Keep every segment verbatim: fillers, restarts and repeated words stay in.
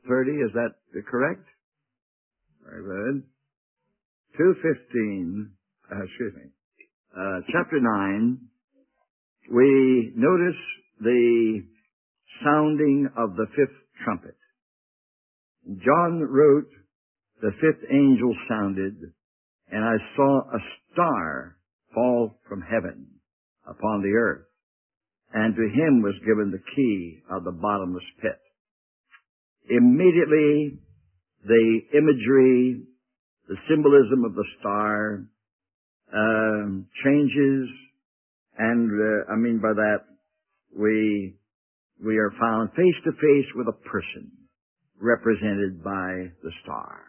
thirty, is that correct? Very good. two fifteen, uh, excuse me, uh, chapter nine, we notice the sounding of the fifth trumpet. John wrote, the fifth angel sounded, and I saw a star fall from heaven upon the earth, and to him was given the key of the bottomless pit. Immediately, the imagery, the symbolism of the star um, changes, and uh, I mean by that, we we are found face to face with a person represented by the star.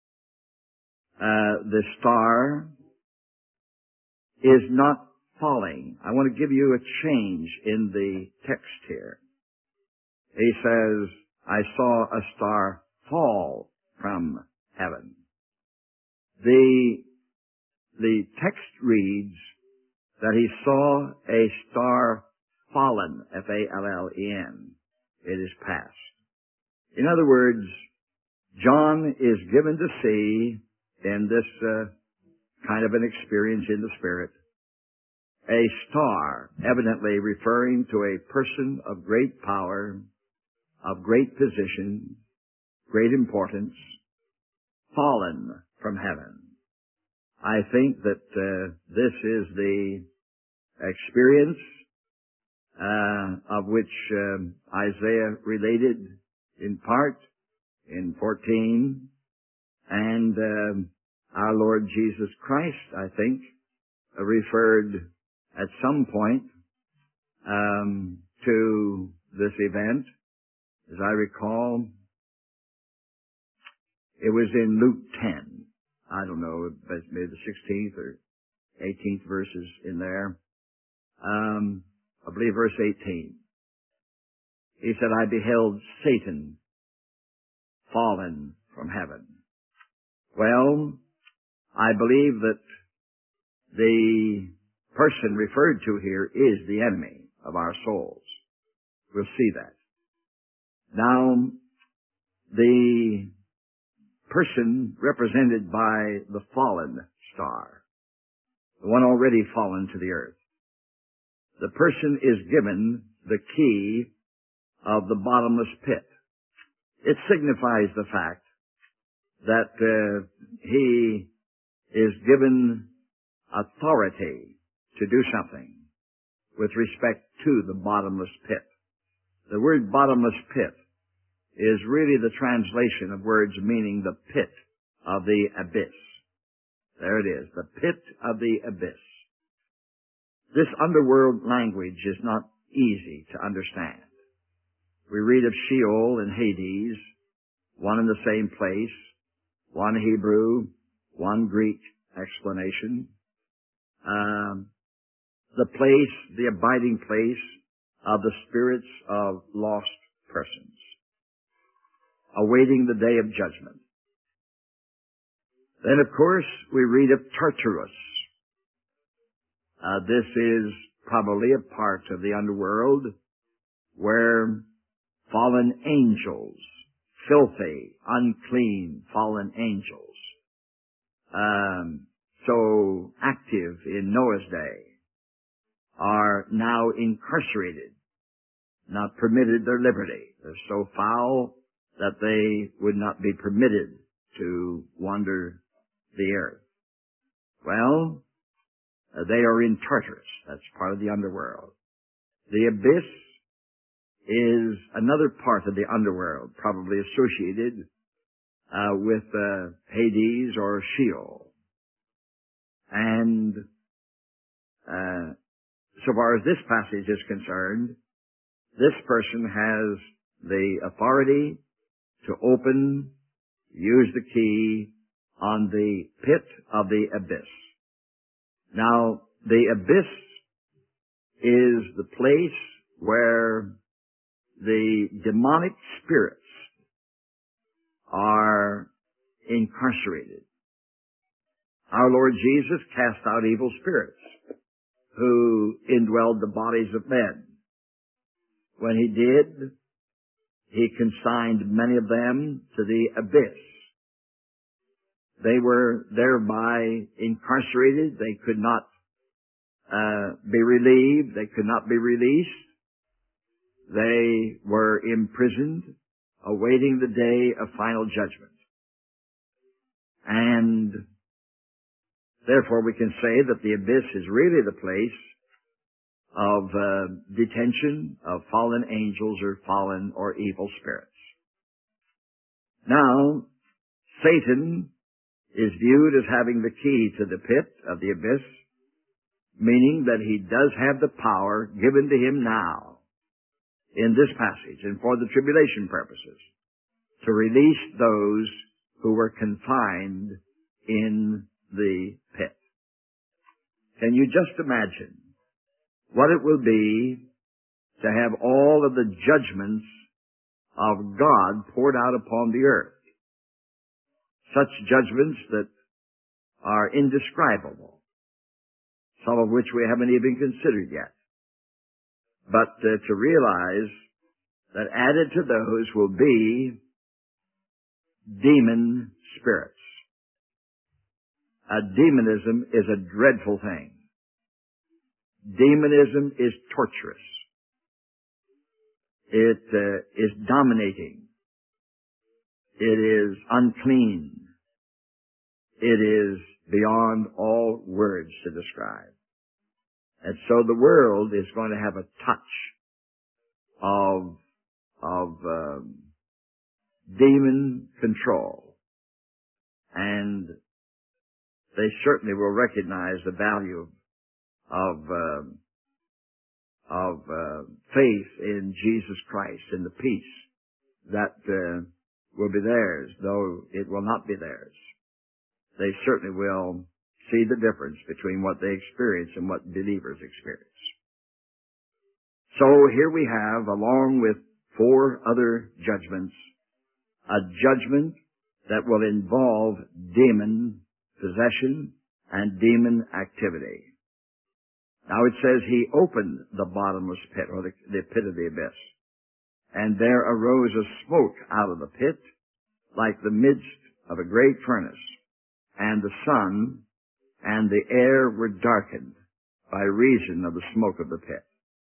Uh, the star is not falling. I want to give you a change in the text here. He says, I saw a star fall from heaven. The, the text reads that he saw a star fallen, F A L L E N. It is past. In other words, John is given to see in this uh, kind of an experience in the Spirit a star, evidently referring to a person of great power, of great position, great importance, fallen from heaven. I think that uh, this is the experience uh, of which um, Isaiah related in part in fourteen, and um, our Lord Jesus Christ, I think, uh, referred at some point um, to this event. As I recall, it was in Luke ten. I don't know, maybe the sixteenth or eighteenth verses in there. Um, I believe verse eighteen. He said, I beheld Satan fallen from heaven. Well, I believe that the person referred to here is the enemy of our souls. We'll see that. Now, the person represented by the fallen star, the one already fallen to the earth, the person is given the key of the bottomless pit. It signifies the fact that uh, he is given authority to do something with respect to the bottomless pit. The word bottomless pit is really the translation of words meaning the pit of the abyss. There it is, the pit of the abyss. This underworld language is not easy to understand. We read of Sheol and Hades, one in the same place, one Hebrew, one Greek explanation. Um, the place, the abiding place of the spirits of lost persons, awaiting the day of judgment. Then, of course, we read of Tartarus. Uh, this is probably a part of the underworld where fallen angels, filthy, unclean, fallen angels, um, so active in Noah's day, are now incarcerated, not permitted their liberty. They're so foul that they would not be permitted to wander the earth. Well, uh, they are in Tartarus. That's part of the underworld. The abyss is another part of the underworld, probably associated uh, with uh, Hades or Sheol. And uh, so far as this passage is concerned, this person has the authority to open, use the key on the pit of the abyss. Now, the abyss is the place where the demonic spirits are incarcerated. Our Lord Jesus cast out evil spirits who indwelled the bodies of men. When he did, He consigned many of them to the abyss. They were thereby incarcerated. They could not uh, be relieved. They could not be released. They were imprisoned, awaiting the day of final judgment. And therefore we can say that the abyss is really the place of uh, detention of fallen angels or fallen or evil spirits. Now, Satan is viewed as having the key to the pit of the abyss, meaning that he does have the power given to him now in this passage and for the tribulation purposes to release those who were confined in the pit. Can you just imagine what it will be to have all of the judgments of God poured out upon the earth? Such judgments that are indescribable, some of which we haven't even considered yet. But uh, to realize that added to those will be demon spirits. A demonism is a dreadful thing. Demonism is torturous. It uh, is dominating. It is unclean. It is beyond all words to describe. And so the world is going to have a touch of, of um, demon control. And they certainly will recognize the value of, um, of uh, faith in Jesus Christ and the peace that uh, will be theirs, though it will not be theirs. They certainly will see the difference between what they experience and what believers experience. So here we have, along with four other judgments, a judgment that will involve demon possession and demon activity. Now it says he opened the bottomless pit, or the, the pit of the abyss, and there arose a smoke out of the pit like the midst of a great furnace, and the sun and the air were darkened by reason of the smoke of the pit.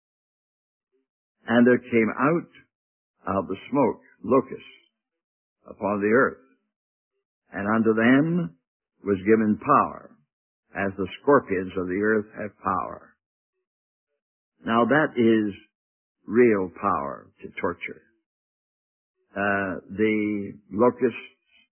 And there came out of the smoke locusts upon the earth, and unto them was given power, as the scorpions of the earth have power. Now that is real power to torture. Uh, the locusts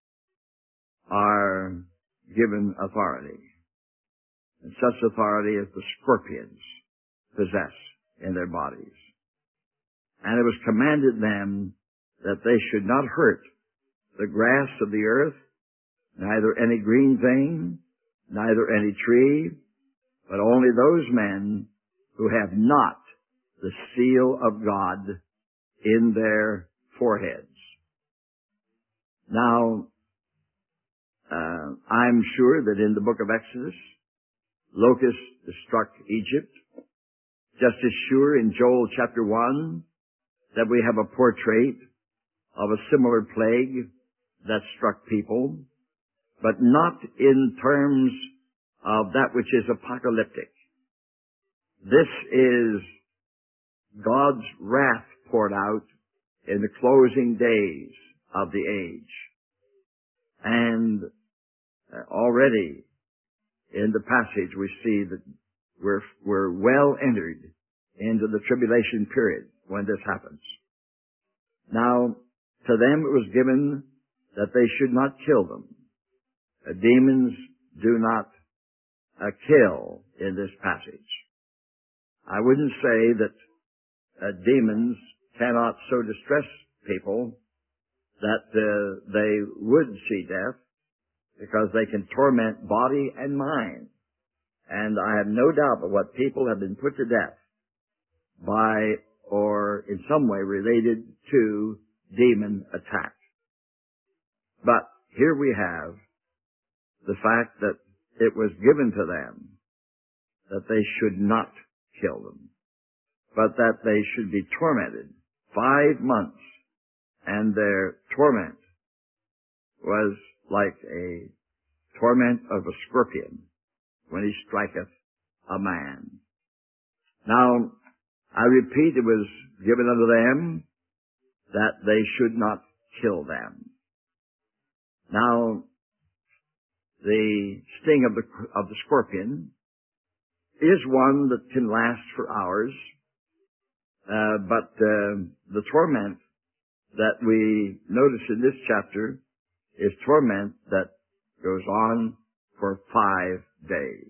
are given authority, and such authority as the scorpions possess in their bodies. And it was commanded them that they should not hurt the grass of the earth, neither any green thing, neither any tree, but only those men who have not the seal of God in their foreheads. Now, uh, I'm sure that in the book of Exodus, locusts struck Egypt. Just as sure in Joel chapter one that we have a portrait of a similar plague that struck people, but not in terms of that which is apocalyptic. This is God's wrath poured out in the closing days of the age. And already in the passage we see that we're, we're well entered into the tribulation period when this happens. Now, to them it was given that they should not kill them. Uh, demons do not uh, kill in this passage. I wouldn't say that uh, demons cannot so distress people that uh, they would see death, because they can torment body and mind. And I have no doubt but what people have been put to death by or in some way related to demon attack. But here we have the fact that it was given to them that they should not kill them, but that they should be tormented five months and their torment was like a torment of a scorpion when he striketh a man. Now, I repeat, it was given unto them that they should not kill them. Now, the sting of the, of the scorpion is one that can last for hours, uh, but uh, the torment that we notice in this chapter is torment that goes on for five days.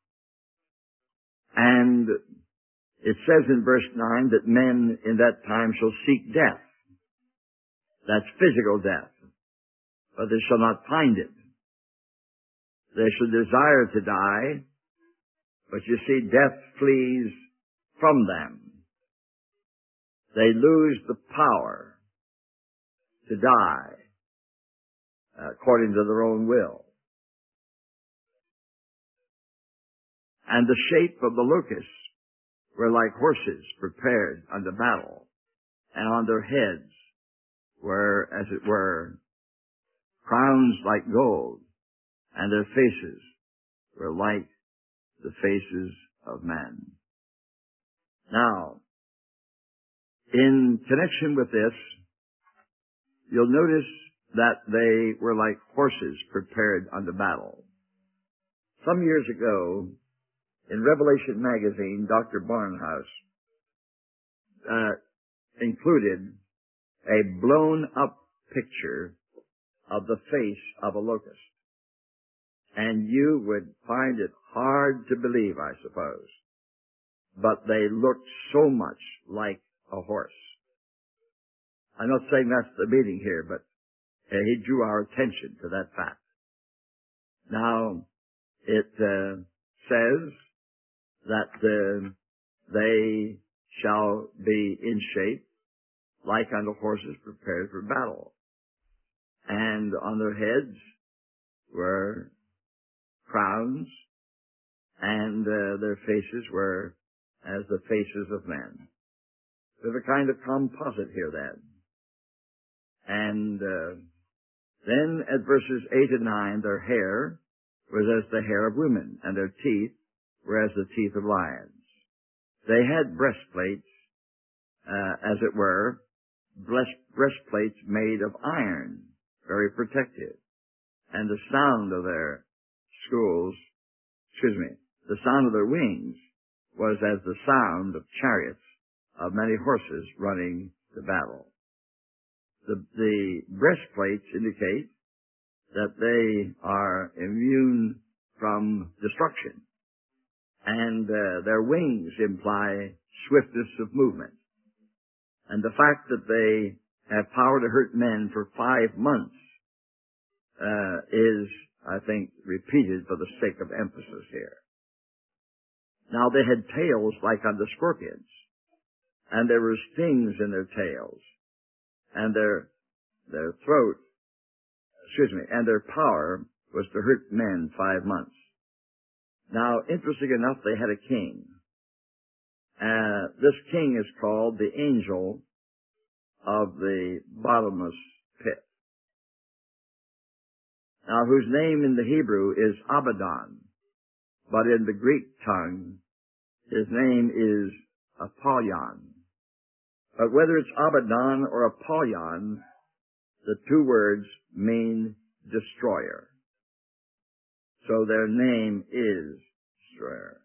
And it says in verse nine that men in that time shall seek death. That's physical death. But they shall not find it. They shall desire to die, but you see, death flees from them. They lose the power to die according to their own will. And the shape of the locusts were like horses prepared unto battle, and on their heads were, as it were, crowns like gold, and their faces were like the faces of men. Now, in connection with this, you'll notice that they were like horses prepared unto battle. Some years ago, in Revelation magazine, Doctor Barnhouse uh, included a blown-up picture of the face of a locust. And you would find it hard to believe, I suppose. But they looked so much like a horse. I'm not saying that's the meaning here, but uh, he drew our attention to that fact. Now, it uh, says that uh, they shall be in shape like unto horses prepared for battle. And on their heads were crowns, and uh, their faces were as the faces of men. There's a kind of composite here then. And uh, then at verses eight and nine, their hair was as the hair of women, and their teeth were as the teeth of lions. They had breastplates, uh, as it were, breastplates made of iron, very protective. And the sound of their schools, excuse me, the sound of their wings was as the sound of chariots of many horses running to battle. The, the breastplates indicate that they are immune from destruction, and uh, their wings imply swiftness of movement. And the fact that they have power to hurt men for five months uh, is, I think, repeated for the sake of emphasis here. Now they had tails like unto scorpions, and there were stings in their tails, and their their throat, excuse me, and their power was to hurt men five months. Now, interesting enough, they had a king. Uh, this king is called the angel of the bottomless pit. Now, whose name in the Hebrew is Abaddon, but in the Greek tongue, his name is Apollyon. But whether it's Abaddon or Apollyon, the two words mean destroyer. So their name is destroyer.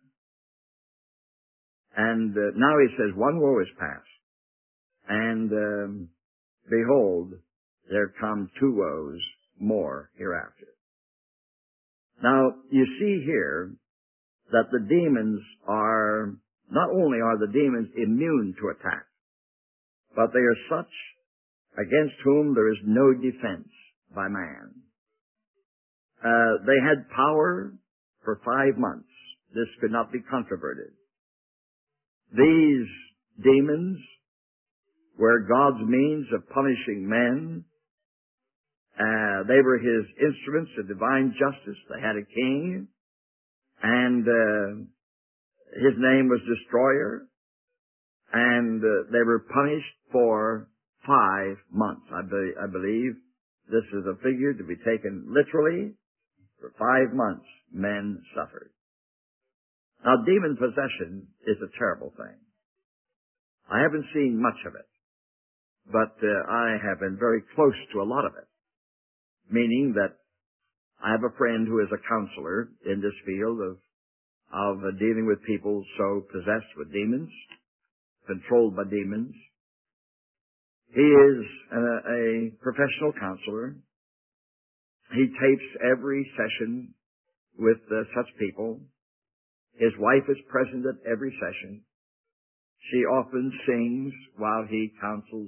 And uh, now he says, one woe is past, and um, behold, there come two woes more hereafter. Now, you see here that the demons are, not only are the demons immune to attack, but they are such against whom there is no defense by man. Uh, they had power for five months. This could not be controverted. These demons were God's means of punishing men. Uh, they were his instruments of divine justice. They had a king, and uh, his name was Destroyer, and uh, they were punished for five months. I, be, I believe this is a figure to be taken literally. For five months, men suffered. Now, demon possession is a terrible thing. I haven't seen much of it, but uh, I have been very close to a lot of it, meaning that I have a friend who is a counselor in this field of, of uh, dealing with people so possessed with demons, controlled by demons. He is a, a professional counselor. He tapes every session with uh, such people. His wife is present at every session. She often sings while he counsels,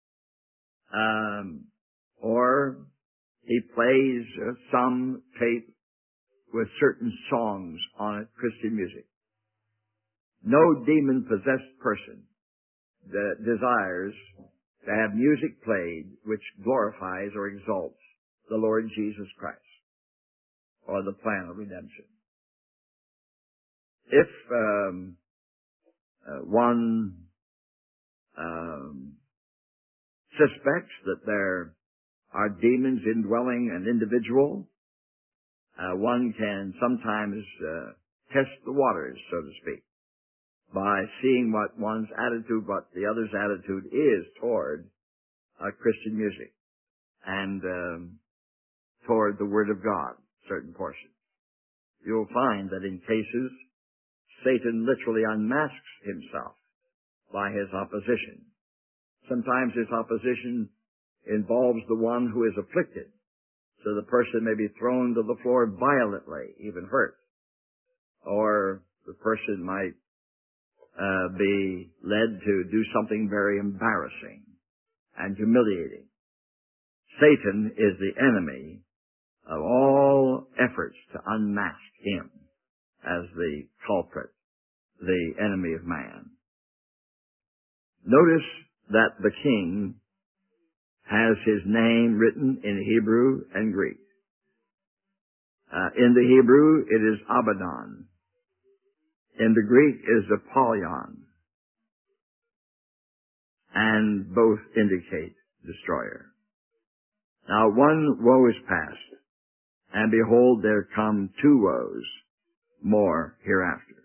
um, or he plays uh, some tape with certain songs on it, Christian music. No demon-possessed person that desires to have music played which glorifies or exalts the Lord Jesus Christ or the plan of redemption. If um, uh, one um, suspects that there are demons indwelling an individual, uh, one can sometimes uh, test the waters, so to speak, by seeing what one's attitude, what the other's attitude is toward uh, Christian music and um, toward the Word of God, certain portions. You'll find that in cases, Satan literally unmasks himself by his opposition. Sometimes his opposition involves the one who is afflicted, so the person may be thrown to the floor violently, even hurt. Or the person might uh, be led to do something very embarrassing and humiliating. Satan is the enemy of all efforts to unmask him as the culprit, the enemy of man. Notice that the king has his name written in Hebrew and Greek. Uh, in the Hebrew, it is Abaddon. In the Greek, it is Apollyon. And both indicate destroyer. Now, one woe is past, and behold, there come two woes more hereafter.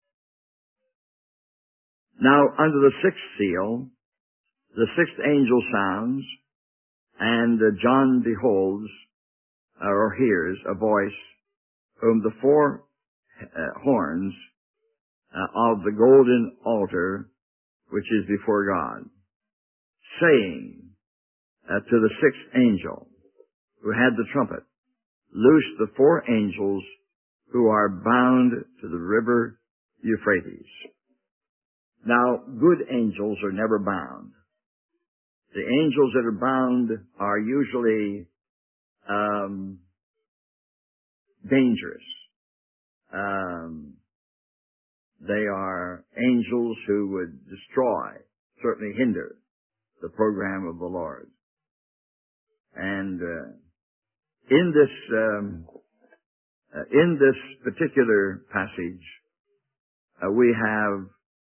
Now, under the sixth seal, the sixth angel sounds, and uh, John beholds, uh, or hears, a voice whom the four uh, horns uh, of the golden altar, which is before God, saying uh, to the sixth angel who had the trumpet, loose the four angels who are bound to the river Euphrates. Now, good angels are never bound. The angels that are bound are usually um, dangerous. Um, they are angels who would destroy, certainly hinder, the program of the Lord. And uh, in this um, uh, in this particular passage, uh, we have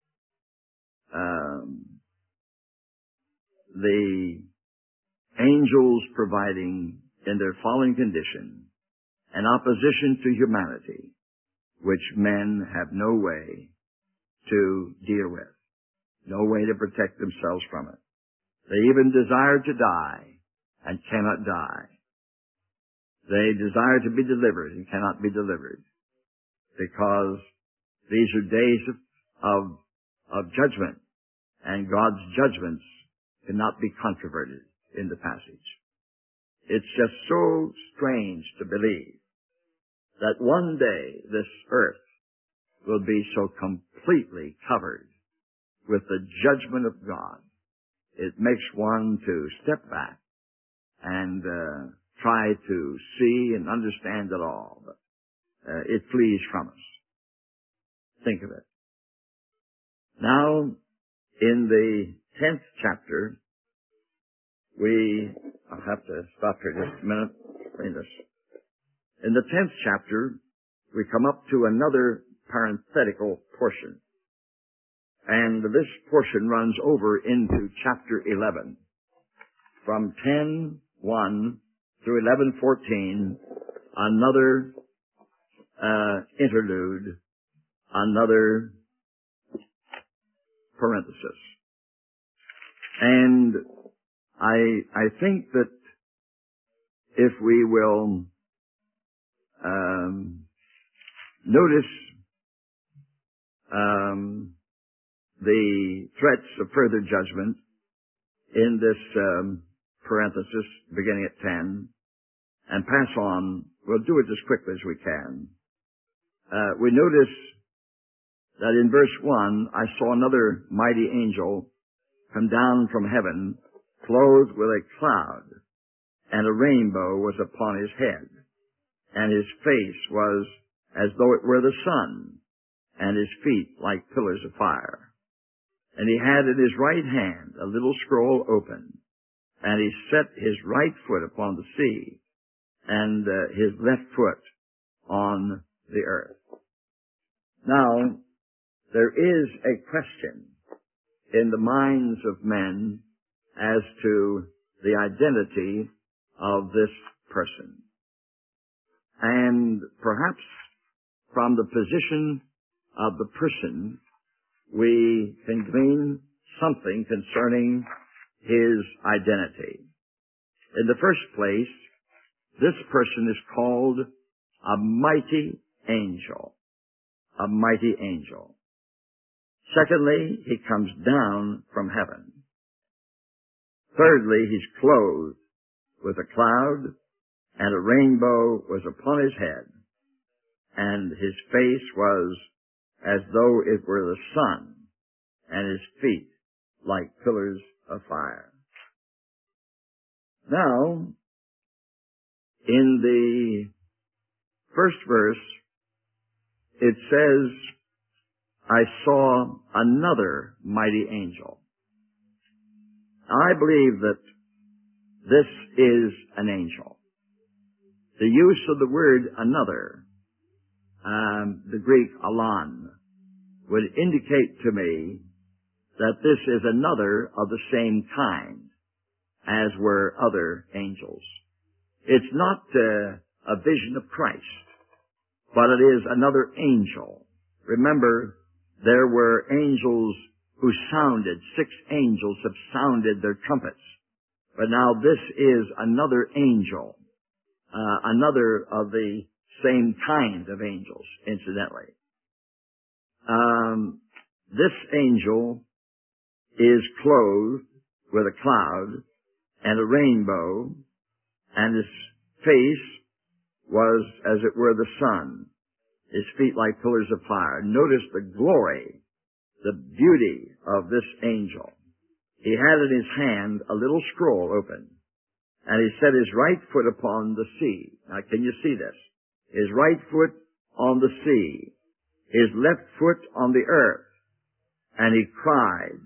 um, the angels providing, in their fallen condition, an opposition to humanity, which men have no way to deal with, no way to protect themselves from it. They even desire to die and cannot die. They desire to be delivered and cannot be delivered, because these are days of, of, of judgment, and God's judgments cannot be controverted in the passage. It's just so strange to believe that one day this earth will be so completely covered with the judgment of God. It makes one to step back and uh, try to see and understand it all. But uh, it flees from us. Think of it. Now, in the tenth chapter, we, I'll have to stop here just a minute. Read this. In the tenth chapter, we come up to another parenthetical portion. And this portion runs over into chapter eleven. from ten one through eleven fourteen, another uh, interlude, another parenthesis. And I, I think that if we will um, notice um, the threats of further judgment in this um, parenthesis beginning at ten, and pass on, we'll do it as quickly as we can. Uh, we notice that in verse one, I saw another mighty angel come down from heaven, clothed with a cloud, and a rainbow was upon his head, and his face was as though it were the sun, and his feet like pillars of fire. And he had in his right hand a little scroll open, and he set his right foot upon the sea, and uh, his left foot on the earth. Now, there is a question in the minds of men as to the identity of this person. And perhaps from the position of the person, we can glean something concerning his identity. In the first place, this person is called a mighty angel. A mighty angel. Secondly, he comes down from heaven. Thirdly, he's clothed with a cloud, and a rainbow was upon his head, and his face was as though it were the sun, and his feet like pillars of fire. Now, in the first verse, it says, I saw another mighty angel. I believe that this is an angel. The use of the word another, um, the Greek alon, would indicate to me that this is another of the same kind as were other angels. It's not uh, a vision of Christ, but it is another angel. Remember, there were angels who sounded, six angels have sounded their trumpets. But now this is another angel, uh, another of the same kind of angels, incidentally. Um, this angel is clothed with a cloud and a rainbow, and his face was as it were the sun, his feet like pillars of fire. Notice the glory, the beauty of this angel. He had in his hand a little scroll open, and he set his right foot upon the sea. Now, can you see this? His right foot on the sea, his left foot on the earth, and he cried,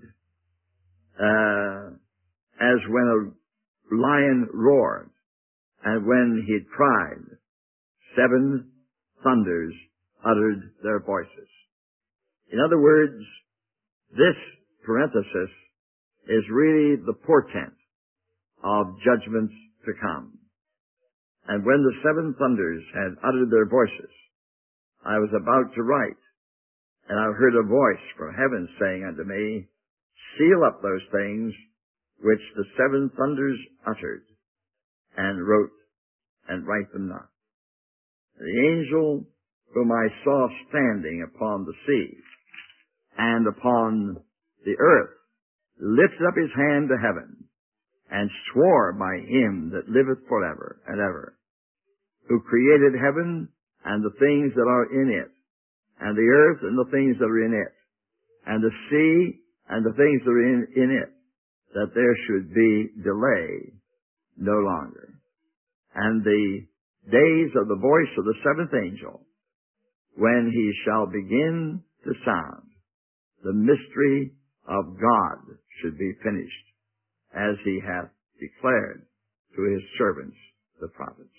uh, as when a lion roared, and when he had cried, seven thunders uttered their voices. In other words, this parenthesis is really the portent of judgments to come. And when the seven thunders had uttered their voices, I was about to write, and I heard a voice from heaven saying unto me, seal up those things which the seven thunders uttered, and wrote, and write them not. The angel whom I saw standing upon the sea and upon the earth lifted up his hand to heaven, and swore by him that liveth forever and ever, who created heaven and the things that are in it, and the earth and the things that are in it, and the sea and the things that are in, in it, that there should be delay no longer. And the days of the voice of the seventh angel, when he shall begin to sound, the mystery of God should be finished, as he hath declared to his servants, the prophets.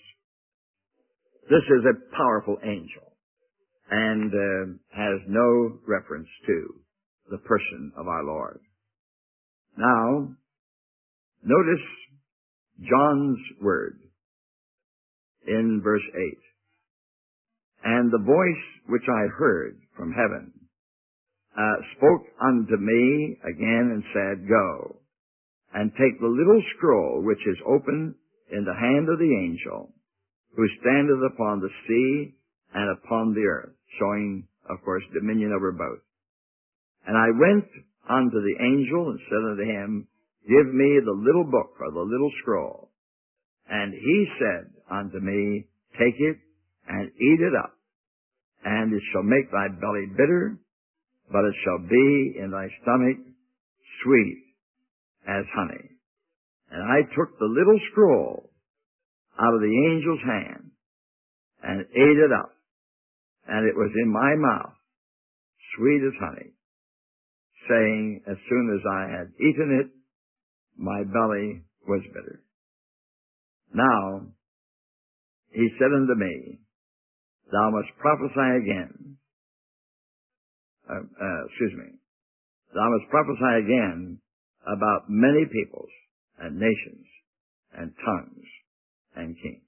This is a powerful angel, and uh, has no reference to the person of our Lord. Now, notice John's word in verse eight. And the voice which I heard from heaven uh, spoke unto me again and said, Go, and take the little scroll which is open in the hand of the angel, who standeth upon the sea and upon the earth, showing, of course, dominion over both. And I went unto the angel and said unto him, Give me the little book, or the little scroll. And he said unto me, Take it and eat it up, and it shall make thy belly bitter, but it shall be in thy stomach sweet as honey. And I took the little scroll out of the angel's hand and ate it up, and it was in my mouth sweet as honey, saying, as soon as I had eaten it, my belly was bitter. Now, he said unto me, Thou must prophesy again. Uh, uh, excuse me. Thou must prophesy again about many peoples and nations and tongues and kings.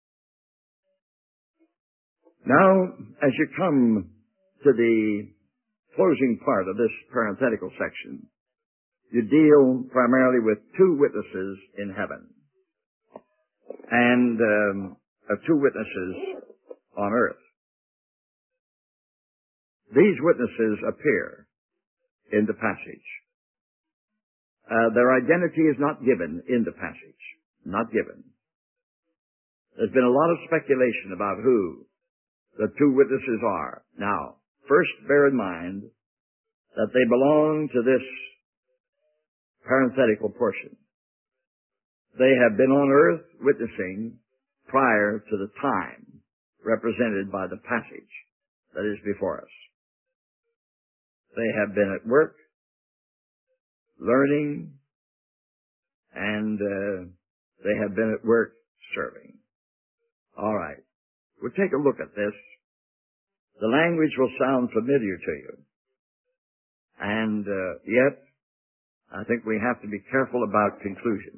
Now, as you come to the closing part of this parenthetical section, you deal primarily with two witnesses in heaven and um, uh, two witnesses on earth. These witnesses appear in the passage. Uh, their identity is not given in the passage. Not given. There's been a lot of speculation about who the two witnesses are. Now, first bear in mind that they belong to this parenthetical portion. They have been on earth witnessing prior to the time represented by the passage that is before us. They have been at work, learning, and uh, they have been at work serving. All right. We'll take a look at this. The language will sound familiar to you. And uh, yet, I think we have to be careful about conclusions.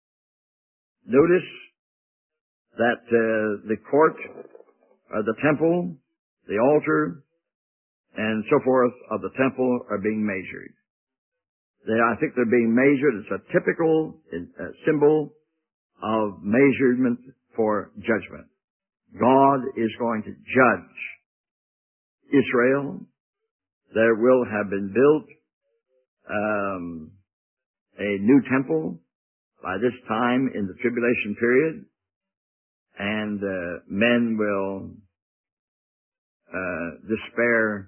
Notice that uh, the court, uh, the temple, the altar, and so forth of the temple are being measured. They, I think they're being measured. It's a typical uh, symbol of measurement for judgment. God is going to judge Israel. There will have been built um, a new temple by this time in the tribulation period, and uh, men will uh, despair,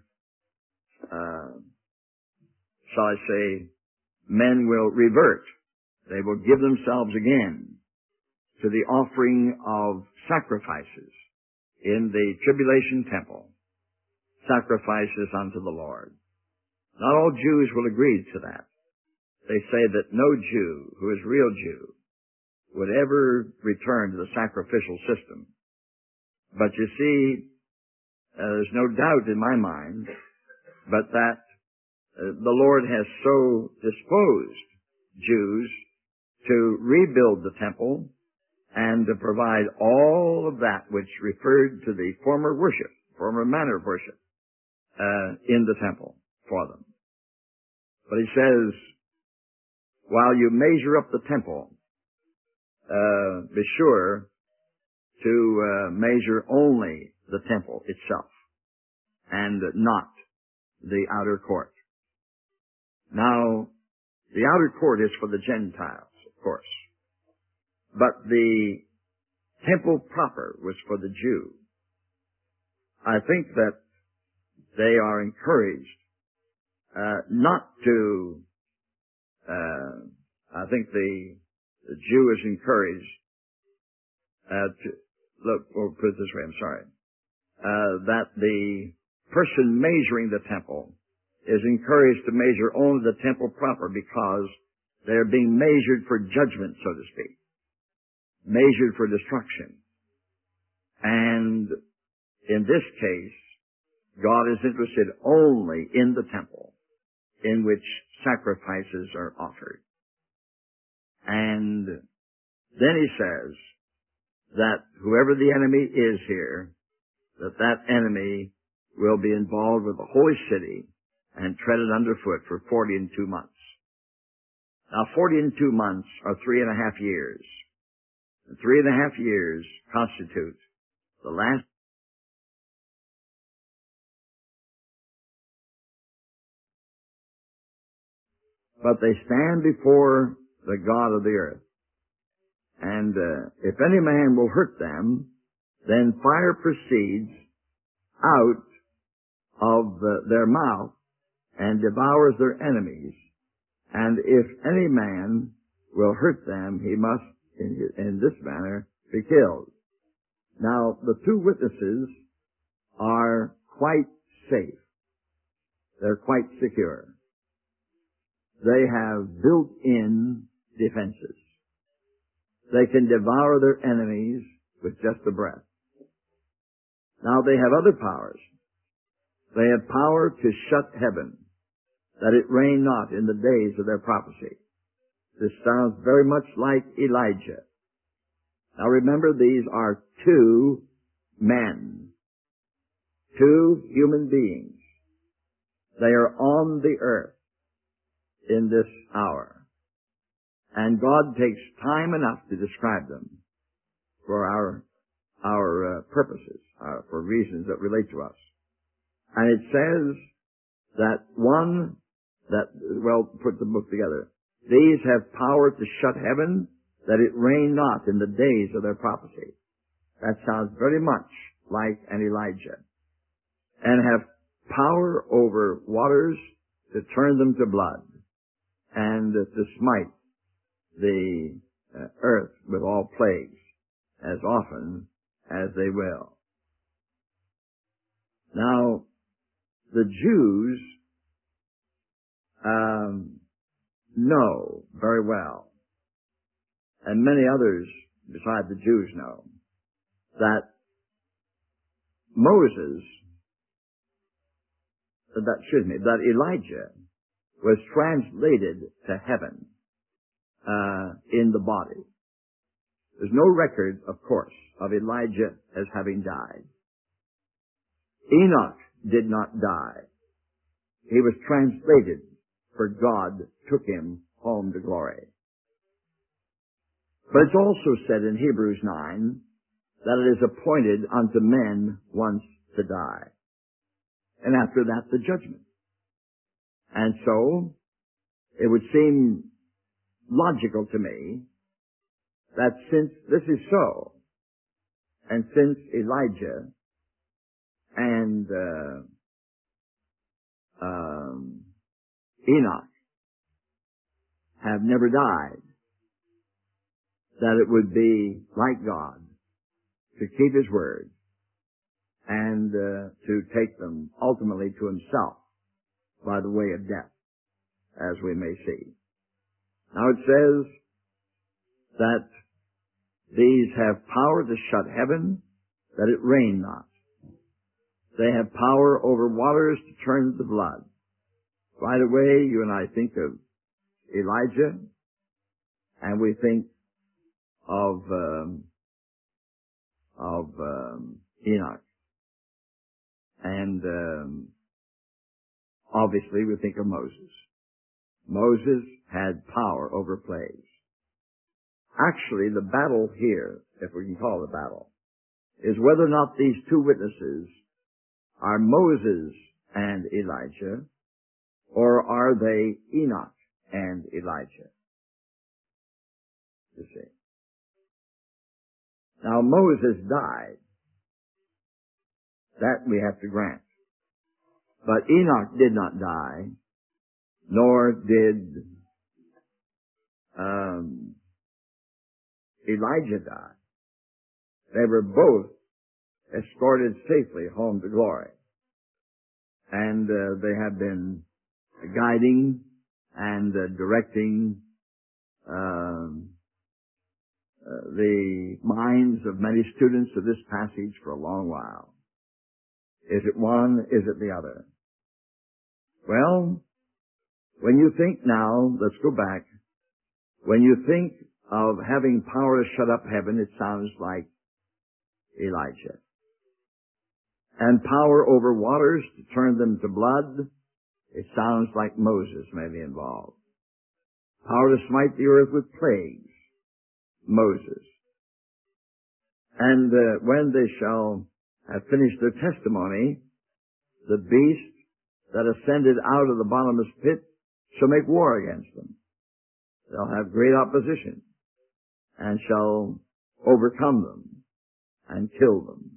uh, shall I say, men will revert. They will give themselves again to the offering of sacrifices in the tribulation temple, sacrifices unto the Lord. Not all Jews will agree to that. They say that no Jew who is real Jew would ever return to the sacrificial system. But you see, uh, there's no doubt in my mind but that uh, the Lord has so disposed Jews to rebuild the temple and to provide all of that which referred to the former worship, former manner of worship, uh, in the temple for them. But he says, while you measure up the temple, uh, be sure to uh, measure only the temple itself and not the outer court. Now, the outer court is for the Gentiles, of course. But the temple proper was for the Jew. I think that they are encouraged uh, not to, uh, I think the, the Jew is encouraged uh, to, look, or put it this way, I'm sorry, uh, that the person measuring the temple is encouraged to measure only the temple proper because they're being measured for judgment, so to speak, measured for destruction. And in this case, God is interested only in the temple in which sacrifices are offered. And Then he says that whoever the enemy is here, that that enemy will be involved with the holy city and tread it underfoot for forty and two months. Now, forty and two months are three and a half years. And three and a half years constitute the last. But they stand before the God of the earth. And uh, if any man will hurt them, then fire proceeds out of the, their mouth and devours their enemies. And if any man will hurt them, he must, in, in this manner, be killed. Now, the two witnesses are quite safe. They're quite secure. They have built-in defenses. They can devour their enemies with just a breath. Now, they have other powers. They have power to shut heaven, that it rain not in the days of their prophecy. This sounds very much like Elijah. Now remember, these are two men, two human beings. They are on the earth in this hour. And God takes time enough to describe them for our, our uh, purposes, uh, for reasons that relate to us. And it says that one that, well, put the book together. These have power to shut heaven, that it rain not in the days of their prophecy. That sounds very much like an Elijah. And have power over waters to turn them to blood, and to smite the uh, earth with all plagues as often as they will. Now, the Jews um, know very well, and many others besides the Jews know, that Moses, that, excuse me, that Elijah was translated to heaven uh, in the body. There's no record, of course, of Elijah as having died. Enoch did not die. He was translated, for God took him home to glory. But it's also said in Hebrews nine that it is appointed unto men once to die, and after that the judgment. And so, it would seem logical to me that since this is so, and since Elijah and uh, um, Enoch have never died, that it would be like God to keep His word and uh, to take them ultimately to Himself by the way of death, as we may see. Now it says that these have power to shut heaven, that it rain not. They have power over waters to turn to blood. Right away, you and I think of Elijah, and we think of um, of um, Enoch, and um, obviously we think of Moses. Moses had power over plagues. Actually, the battle here, if we can call it a battle, is whether or not these two witnesses are Moses and Elijah, or are they Enoch and Elijah? You see. Now, Moses died. That we have to grant. But Enoch did not die, nor did um, Elijah die. They were both escorted safely home to glory. And uh, they have been guiding and uh, directing um, uh, the minds of many students of this passage for a long while. Is it one? Is it the other? Well, when you think now, let's go back. When you think of having power to shut up heaven, it sounds like Elijah. And power over waters to turn them to blood, it sounds like Moses may be involved. Power to smite the earth with plagues, Moses. And uh, when they shall have finished their testimony, the beast that ascended out of the bottomless pit shall make war against them. They'll have great opposition and shall overcome them and kill them.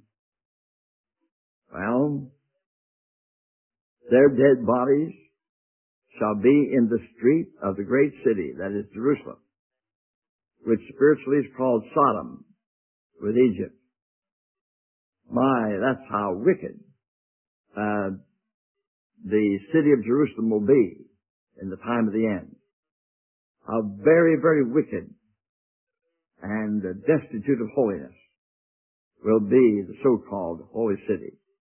Well, their dead bodies shall be in the street of the great city, that is Jerusalem, which spiritually is called Sodom, with Egypt. My, that's how wicked uh, the city of Jerusalem will be in the time of the end. How very, very wicked and uh, destitute of holiness will be the so-called holy city.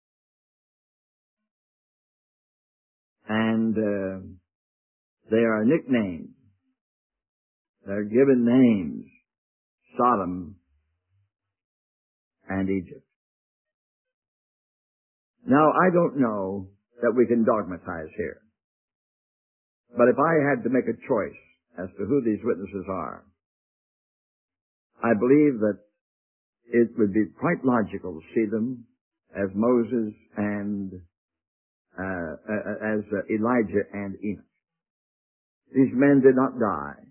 And uh, they are nicknamed. They're given names, Sodom and Egypt. Now, I don't know that we can dogmatize here. But if I had to make a choice as to who these witnesses are, I believe that it would be quite logical to see them as Moses and uh, as uh, Elijah and Enoch. These men did not die.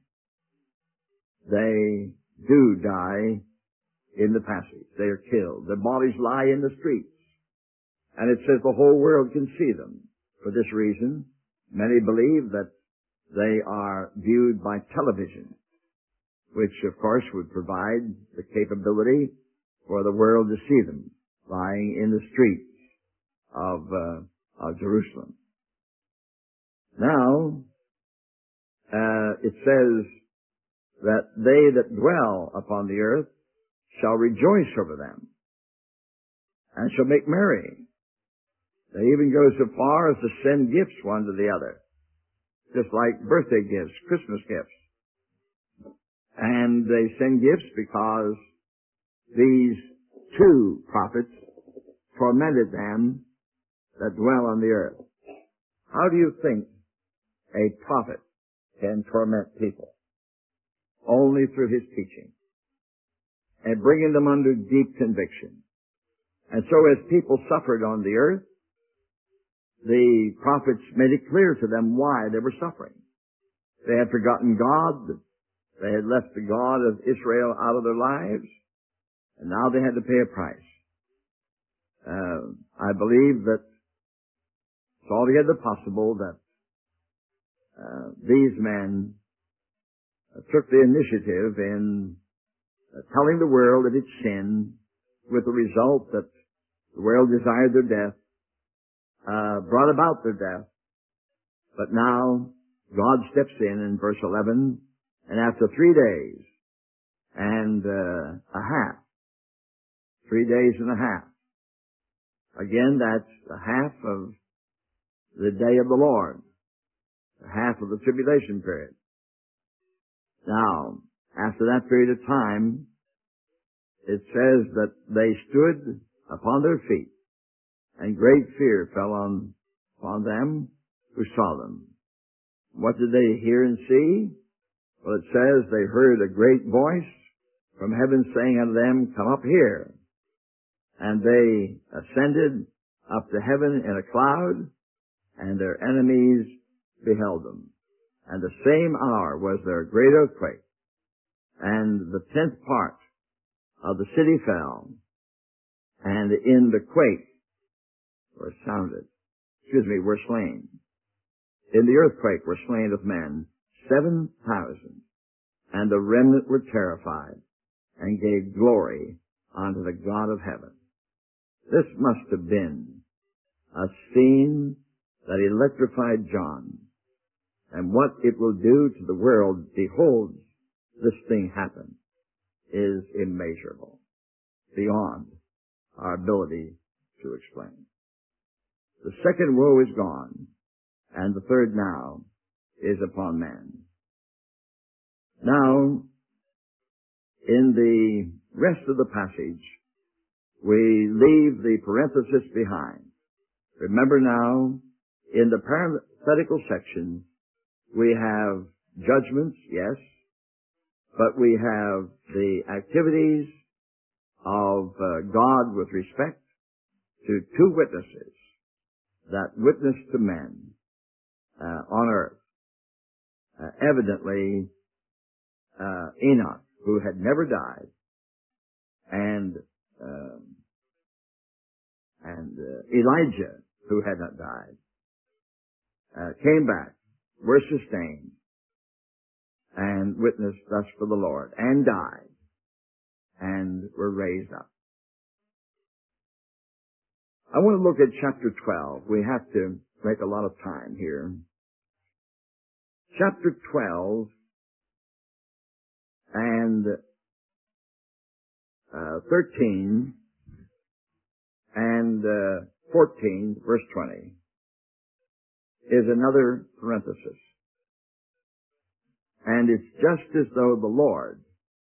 They do die in the passage. They are killed. Their bodies lie in the streets. And it says the whole world can see them. For this reason, many believe that they are viewed by television, which of course would provide the capability for the world to see them lying in the streets of, uh, of Jerusalem. Now, uh, it says that they that dwell upon the earth shall rejoice over them and shall make merry. They even go so far as to send gifts one to the other, just like birthday gifts, Christmas gifts. And they send gifts because these two prophets tormented them that dwell on the earth. How do you think a prophet can torment people? Only through his teaching and bringing them under deep conviction. And so as people suffered on the earth, the prophets made it clear to them why they were suffering. They had forgotten God. They had left the God of Israel out of their lives. And now they had to pay a price. Uh, I believe that it's altogether possible that uh, these men uh, took the initiative in uh, telling the world of its sin, with the result that the world desired their death, uh, brought about their death. But now God steps in in verse eleven, and after three days and uh, a half, three days and a half, again, that's the half of the day of the Lord, the half of the tribulation period. Now, after that period of time, it says that they stood upon their feet, and great fear fell on, upon them who saw them. What did they hear and see? Well, it says they heard a great voice from heaven saying unto them, come up here. And they ascended up to heaven in a cloud, and their enemies beheld them. And the same hour was there a great earthquake, and the tenth part of the city fell, and in the quake were sounded, excuse me, were slain. In the earthquake were slain of men seven thousand, and the remnant were terrified, and gave glory unto the God of heaven. This must have been a scene that electrified John. And what it will do to the world, behold, this thing happen, is immeasurable, beyond our ability to explain. The second woe is gone, and the third now is upon man. Now, in the rest of the passage, we leave the parenthesis behind. Remember now, in the parenthetical section, we have judgments, yes, but we have the activities of uh, God with respect to two witnesses that witness to men uh, on earth. Uh, evidently, uh, Enoch, who had never died, and um, and uh, Elijah, who had not died, uh, came back, were sustained, and witnessed thus for the Lord, and died, and were raised up. I want to look at chapter twelve. We have to make a lot of time here. Chapter twelve and uh, thirteen and uh, fourteen, verse twenty, is another parenthesis. And it's just as though the Lord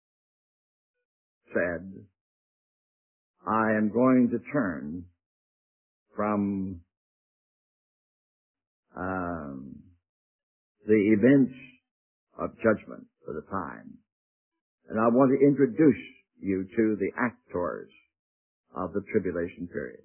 said, I am going to turn from um, the events of judgment for the time. And I want to introduce you to the actors of the tribulation period.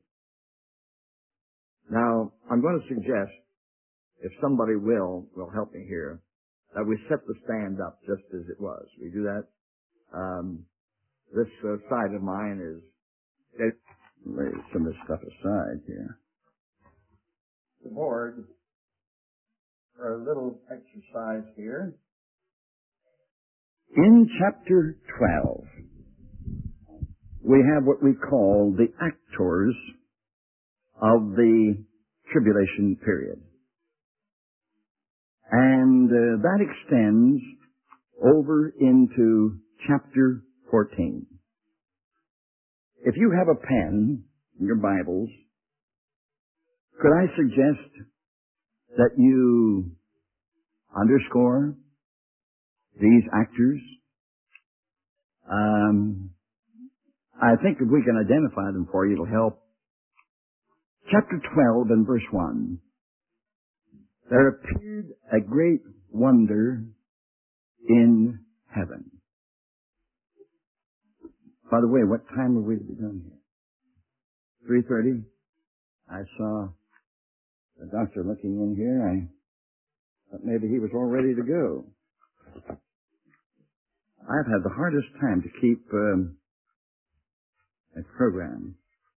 Now, I'm going to suggest, if somebody will, will help me here, that we set the stand up just as it was. We do that. Um, this uh, side of mine is, it, lay some of this stuff aside here. The board, for a little exercise here. In chapter twelve, we have what we call the actors of the tribulation period. And uh, that extends over into chapter fourteen. If you have a pen in your Bibles, could I suggest that you underscore these actors? Um, I think if we can identify them for you, it'll help. Chapter twelve and verse one. There appeared a great wonder in heaven. By the way, what time are we to be done here? three thirty? I saw the doctor looking in here. I thought maybe he was all ready to go. I've had the hardest time to keep um, a program.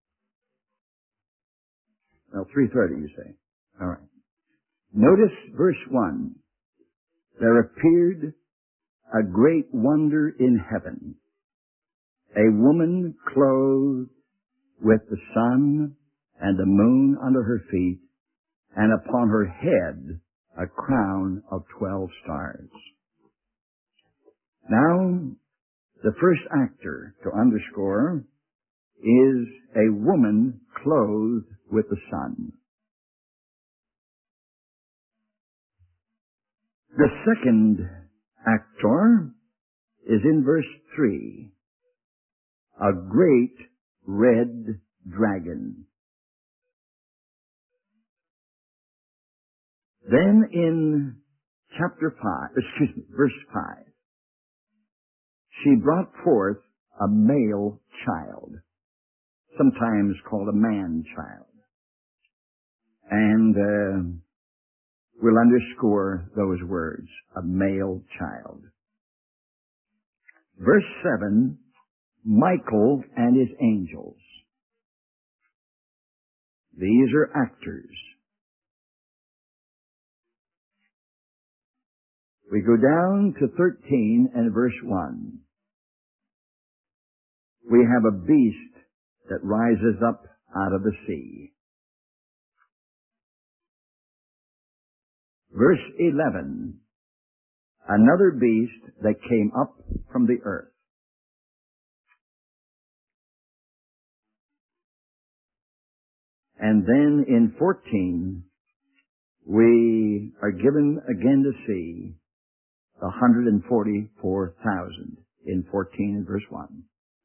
Well, three thirty, you say. All right. Notice verse one. There appeared a great wonder in heaven, a woman clothed with the sun and the moon under her feet, and upon her head a crown of twelve stars. Now, the first actor to underscore is a woman clothed with the sun. The second actor is in verse three, a great red dragon. Then in chapter five, excuse me, verse five, she brought forth a male child, sometimes called a man-child. And uh, we'll underscore those words, a male child. Verse seven, Michael and his angels. These are actors. We go down to thirteen and verse one. We have a beast that rises up out of the sea. Verse eleven, another beast that came up from the earth. And then in fourteen, we are given again to see the one hundred forty-four thousand in fourteen and verse one.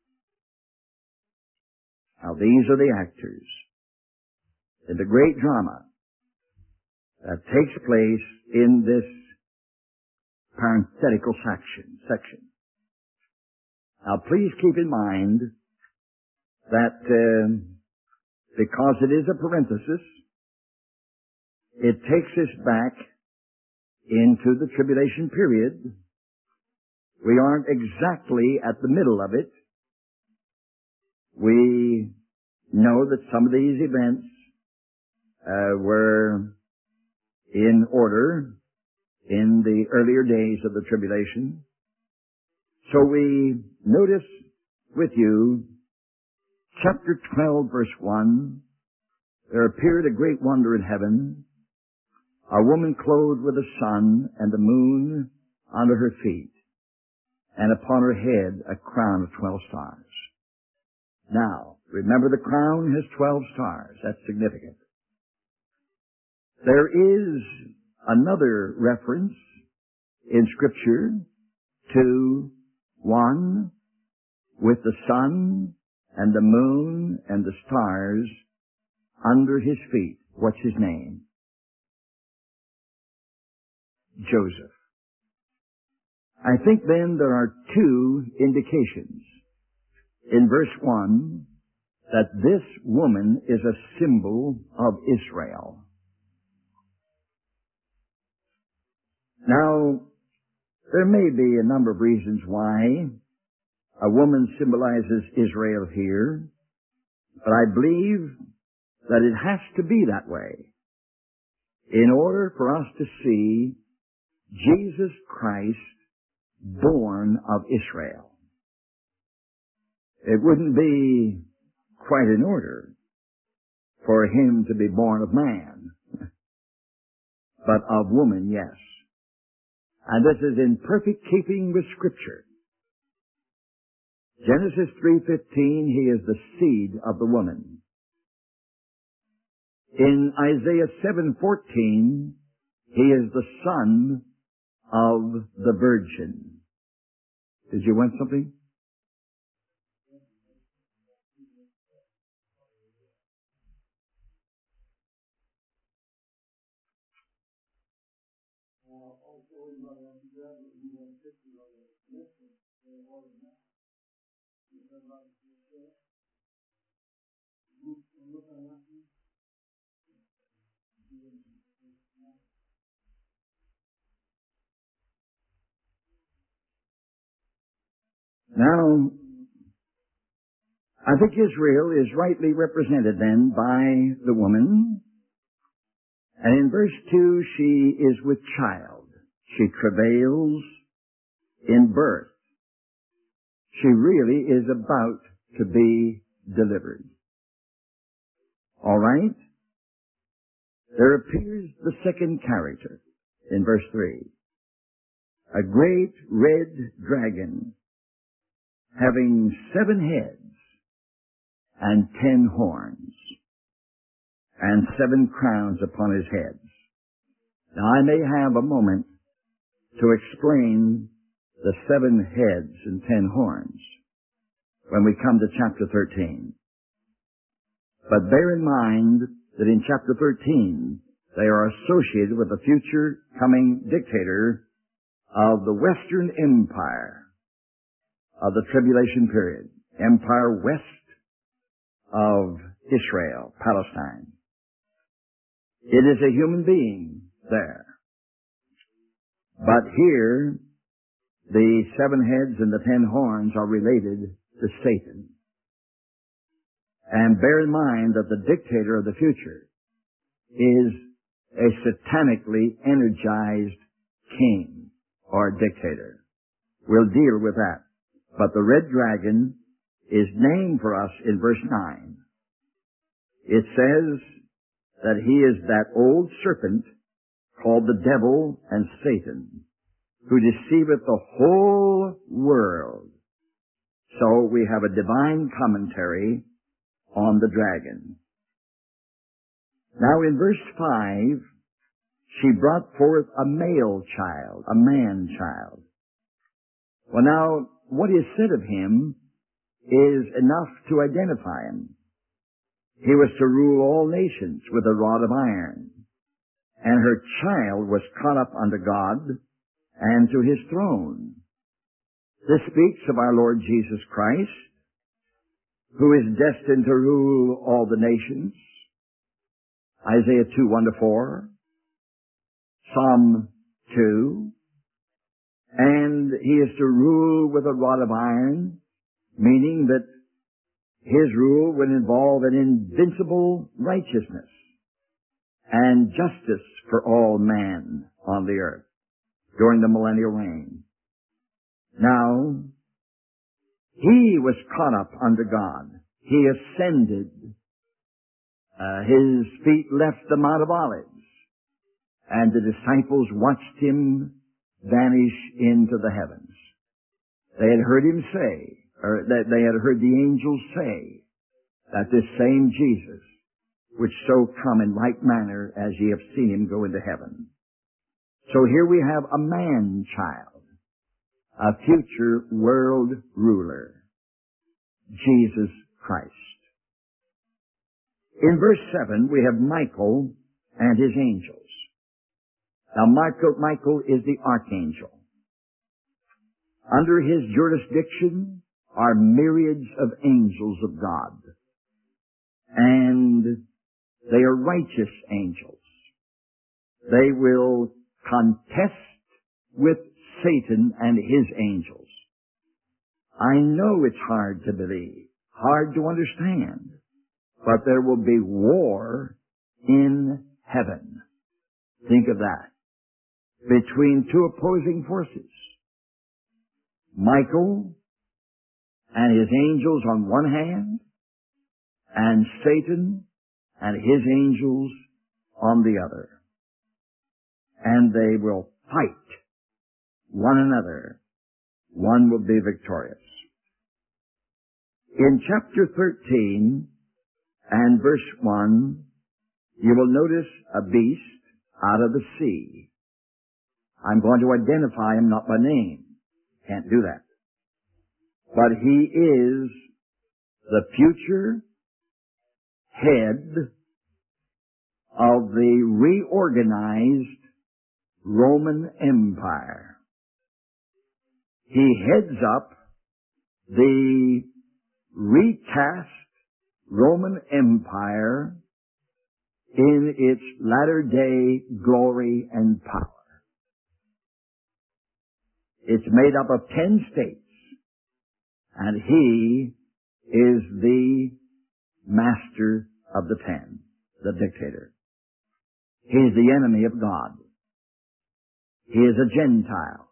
Now these are the actors in the great drama that takes place in this parenthetical section. section. Now please keep in mind that uh, because it is a parenthesis, it takes us back into the tribulation period. We aren't exactly at the middle of it. We know that some of these events uh, were in order in the earlier days of the tribulation. So we notice with you chapter twelve, verse one, there appeared a great wonder in heaven, a woman clothed with the sun and the moon under her feet, and upon her head a crown of twelve stars. Now, remember the crown has twelve stars. That's significant. There is another reference in Scripture to one with the sun and the moon and the stars under his feet. What's his name? Joseph. I think then there are two indications in verse one that this woman is a symbol of Israel. Now, there may be a number of reasons why a woman symbolizes Israel here, but I believe that it has to be that way in order for us to see Jesus Christ born of Israel. It wouldn't be quite in order for him to be born of man, but of woman, yes. And this is in perfect keeping with Scripture. Genesis three fifteen, he is the seed of the woman. In Isaiah seven fourteen, he is the son of the virgin. Did you want something? Now, I think Israel is rightly represented then by the woman. And in verse two, she is with child. She travails in birth. She really is about to be delivered. All right? There appears the second character in verse three. A great red dragon having seven heads and ten horns and seven crowns upon his heads. Now I may have a moment to explain the seven heads and ten horns when we come to chapter thirteen. But bear in mind that in chapter thirteen, they are associated with the future coming dictator of the Western Empire of the tribulation period, empire west of Israel, Palestine. It is a human being there. But here, the seven heads and the ten horns are related to Satan. And bear in mind that the dictator of the future is a satanically energized king or dictator. We'll deal with that. But the red dragon is named for us in verse nine. It says that he is that old serpent called the devil and Satan, who deceiveth the whole world. So we have a divine commentary on the dragon. Now in verse five, she brought forth a male child, a man child. Well now, what is said of him is enough to identify him. He was to rule all nations with a rod of iron, and her child was caught up unto God and to his throne. This speaks of our Lord Jesus Christ, who is destined to rule all the nations. Isaiah two, one to four, Psalm two, and he is to rule with a rod of iron, meaning that his rule would involve an invincible righteousness and justice for all man on the earth during the millennial reign. Now, he was caught up unto God. He ascended. Uh, his feet left the Mount of Olives, and the disciples watched him vanish into the heavens. They had heard him say, or that they had heard the angels say, that this same Jesus would so come in like manner as ye have seen him go into heaven. So here we have a man-child, a future world ruler, Jesus Christ. In verse seven, we have Michael and his angels. Now, Michael, Michael is the archangel. Under his jurisdiction are myriads of angels of God, and they are righteous angels. They will contest with Satan and his angels. I know it's hard to believe, hard to understand, but there will be war in heaven. Think of that. Between two opposing forces. Michael and his angels on one hand, and Satan and his angels on the other. And they will fight one another. One will be victorious. In chapter thirteen and verse one, you will notice a beast out of the sea. I'm going to identify him not by name. Can't do that. But he is the future head of the reorganized Roman Empire. He heads up the recast Roman Empire in its latter-day glory and power. It's made up of ten states, and he is the master of the ten, the dictator. He is the enemy of God. He is a Gentile.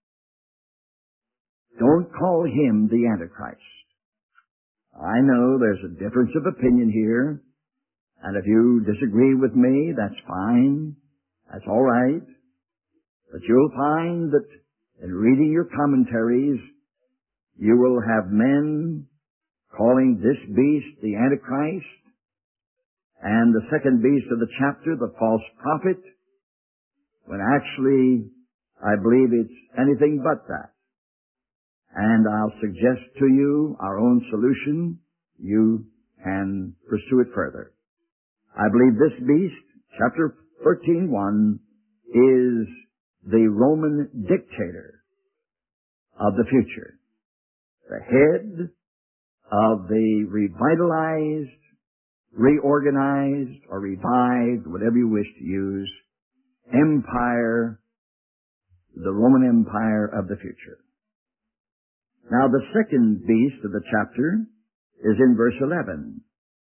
Don't call him the Antichrist. I know there's a difference of opinion here, and if you disagree with me, that's fine. That's all right. But you'll find that in reading your commentaries, you will have men calling this beast the Antichrist, and the second beast of the chapter, the false prophet, when actually I believe it's anything but that. And I'll suggest to you our own solution. You can pursue it further. I believe this beast, chapter thirteen one, is the Roman dictator of the future, the head of the revitalized, reorganized, or revived, whatever you wish to use, empire, the Roman Empire of the future. Now, the second beast of the chapter is in verse eleven.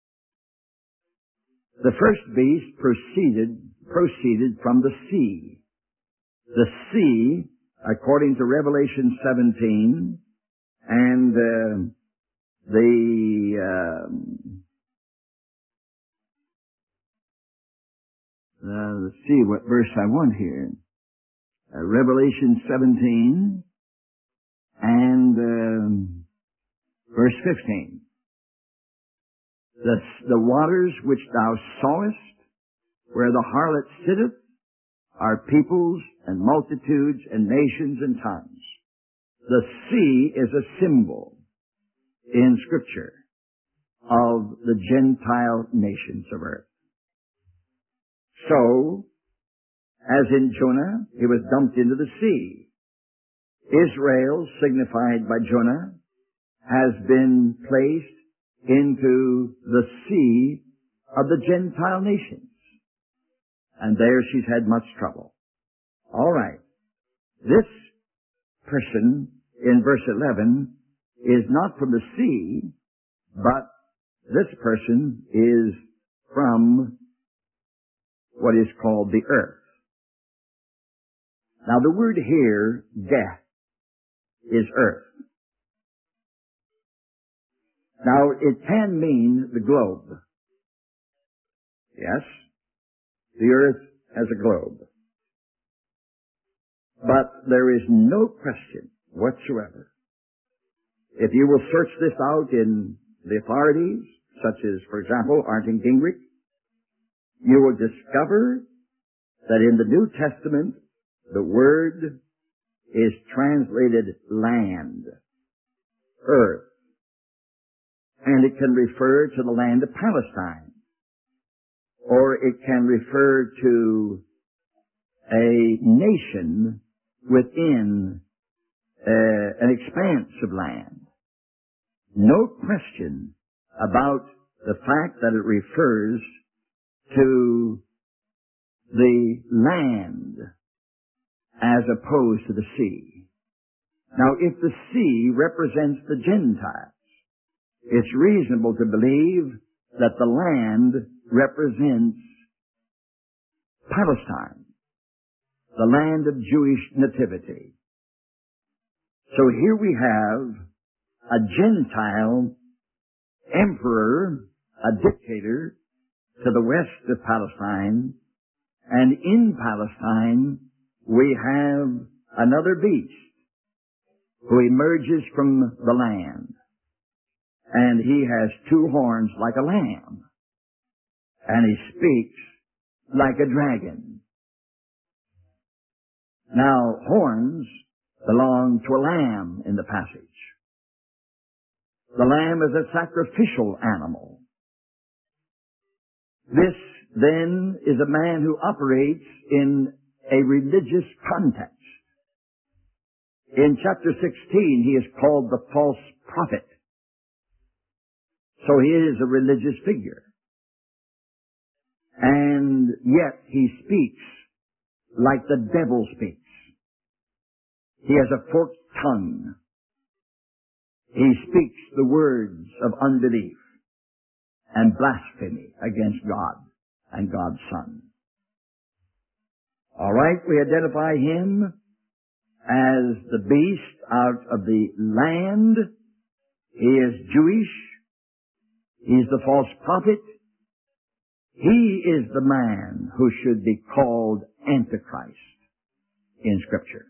The first beast proceeded, proceeded from the sea. The sea, according to Revelation seventeen, and uh, the uh, uh, let's see what verse I want here. Uh, Revelation seventeen and uh, verse fifteen. The, the waters which thou sawest, where the harlot sitteth, are peoples and multitudes and nations and tongues. the sea is a symbol in Scripture of the Gentile nations of earth. So, as in Jonah, he was dumped into the sea. Israel, signified by Jonah, has been placed into the sea of the Gentile nations. And there she's had much trouble. All right. This person in verse eleven is not from the sea, but this person is from what is called the earth. Now the word here, death, is earth. Now it can mean the globe. Yes, the earth has a globe. But there is no question whatsoever. If you will search this out in the authorities, such as, for example, Arndt Gingrich, you will discover that in the New Testament, the word is translated land, earth, and it can refer to the land of Palestine, or it can refer to a nation within uh, an expanse of land. No question about the fact that it refers to the land as opposed to the sea. Now, if the sea represents the Gentiles, it's reasonable to believe that the land represents Palestine, the land of Jewish nativity. So here we have a Gentile emperor, a dictator to the west of Palestine, and in Palestine we have another beast who emerges from the land, and he has two horns like a lamb, and he speaks like a dragon. Now, horns belong to a lamb in the passage. The lamb is a sacrificial animal. This, then, is a man who operates in a religious context. In chapter sixteen, he is called the false prophet. So he is a religious figure. And yet he speaks like the devil speaks. He has a forked tongue. He speaks the words of unbelief and blasphemy against God and God's Son. All right, we identify him as the beast out of the land. He is Jewish. He's the false prophet. He is the man who should be called Antichrist in Scripture.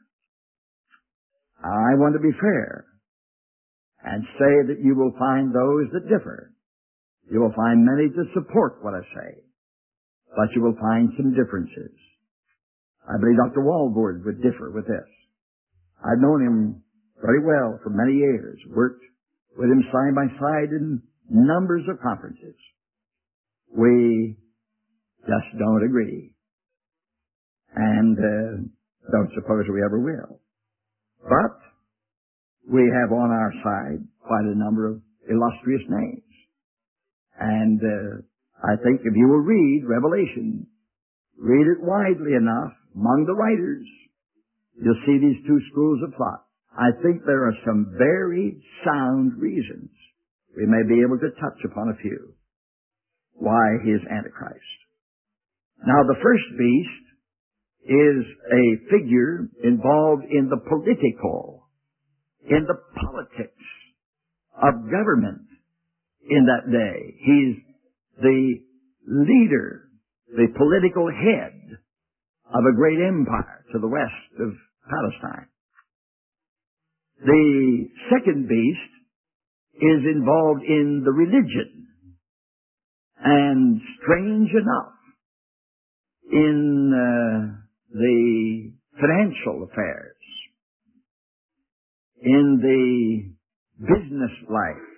I want to be fair and say that you will find those that differ. You will find many to support what I say, but you will find some differences. I believe Doctor Walvoord would differ with this. I've known him very well for many years, worked with him side by side in numbers of conferences. We just don't agree, and uh, don't suppose we ever will. But we have on our side quite a number of illustrious names. And uh, I think if you will read Revelation, read it widely enough among the writers, you'll see these two schools of thought. I think there are some very sound reasons. We may be able to touch upon a few why he is Antichrist. Now, the first beast is a figure involved in the political, in the politics of government in that day. He's the leader, the political head of a great empire to the west of Palestine. The second beast is involved in the religion, and strange enough, in uh, the financial affairs. in the business life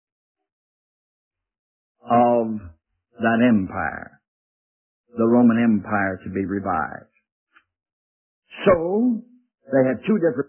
of that empire, the Roman Empire, to be revived. So, they had two different